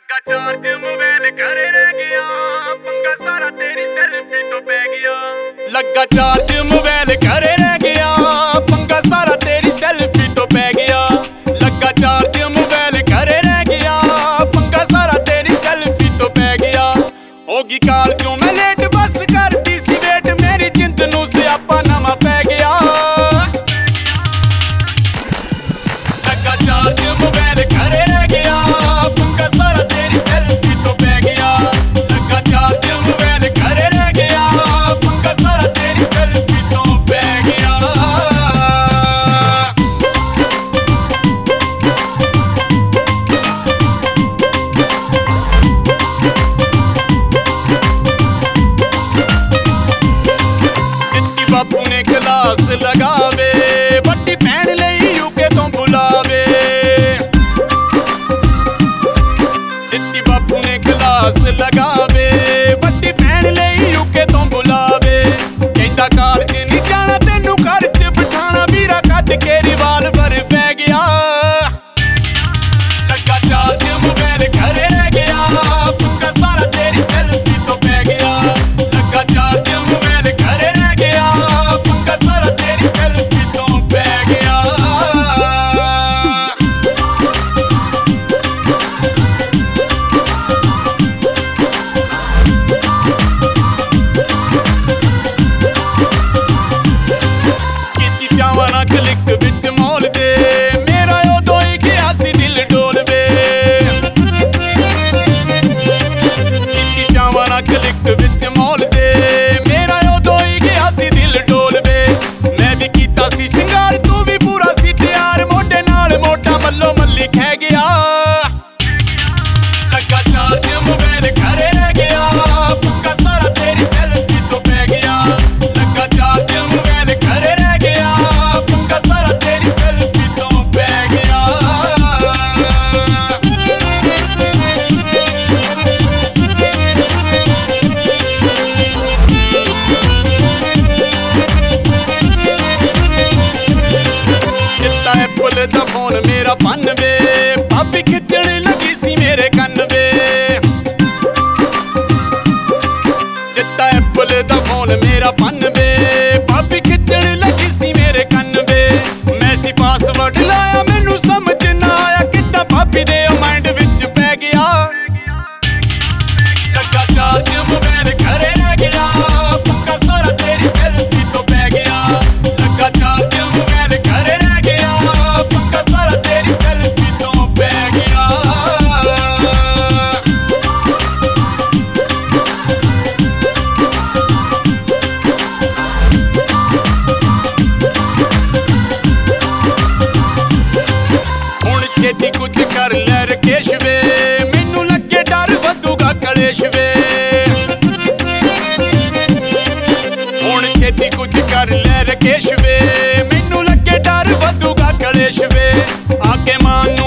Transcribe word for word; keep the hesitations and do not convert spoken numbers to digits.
लगा charge mobile घरे रह गया, पंगा सारा तेरी सेल्फी तो पै गया। लगा चार्ज मोबाइल घरे रह गया, पंगा सारा तेरी सेल्फी तो पै गया। लगा चार्ज मोबाइल घरे रह गया, पंगा सारा तेरी सेल्फी तो पै गया। होगी कार क्यों मैं लेट बस करती सी वेट, मेरी जिंद नूं सियापा नवां पै गया। लगा चार्ज मोबाइल घरे रह गया, पंगा सारा तेरी सेल्फी तो पै गया। लगा चार्ज मोबाइल घरे रह गया, पंगा सारा तेरी सेल्फी तो पै गया। जित्ती बापू ने क्लास लगावे, बड़ी भैन लई यूके तो बुलावे। जित्ती बापू ने क्लास लगावे, बड़ी भैन लई यूके तो बुलावे। कहंदा कालज नहीं जाना तेनू घर च बिठाना, वीरा कट के रिवाल्वर पै गया। लगा चार्ज मोबाइल घरे रह गया, पंगा सारा तेरी सेल्फी तो पै गया। लगा चार्ज मोबाइल घरे रह गया, पंगा सारा तेरी सेल्फी तो पै गया। कीती जावां ना क्लिक विच मॉल दे, मेरा उदों ही गया सी दिल डोल वे। कीती जावां ना क्लिक विच मॉल दे, मेरा उदों ही गया सी दिल डोल वे। मैं भी कीता सी शिंगार, तू भी पूरा सी तैयार, मोढे नाल मोढा मल्लो मल्ली खै गया। लगा चार्ज मोबाइल घरे रह गया, पंगा सारा तेरी सेल्फी तो पै गया। लगा चार्ज मोबाइल घरे रह गया, पंगा सारा तेरी सेल्फी तो पै गया। जित्ता एप्पल दा फोन मेरा पन वे, भाभी खिच्चण लगी सी मेरे कन्न वे। जित्ता एप्पल दा फोन मेरा पन वे, भाभी खिच्चण लगी सी मेरे कन्न वे। मैं सी पासवर्ड लाया, मैनू समझ ना आया किद्दां भाभी दे माइंड विच पै गया। लगा चार्ज मोबाइल घरे रह गया, पंगा सारा तेरी सेल्फी तो पै गया। लगा चार्ज मोबाइल घरे रह गया, पंगा सारा तेरी सेल्फी तो पै गया। हुण छेती कुछ कर लै रकेश वे, मैनू लगे डर वधूगा कलेश वे। हुण छेती कुछ कर लै रकेश वे, मैनू लगे डर वधूगा कलेश वे। आगे मां नूं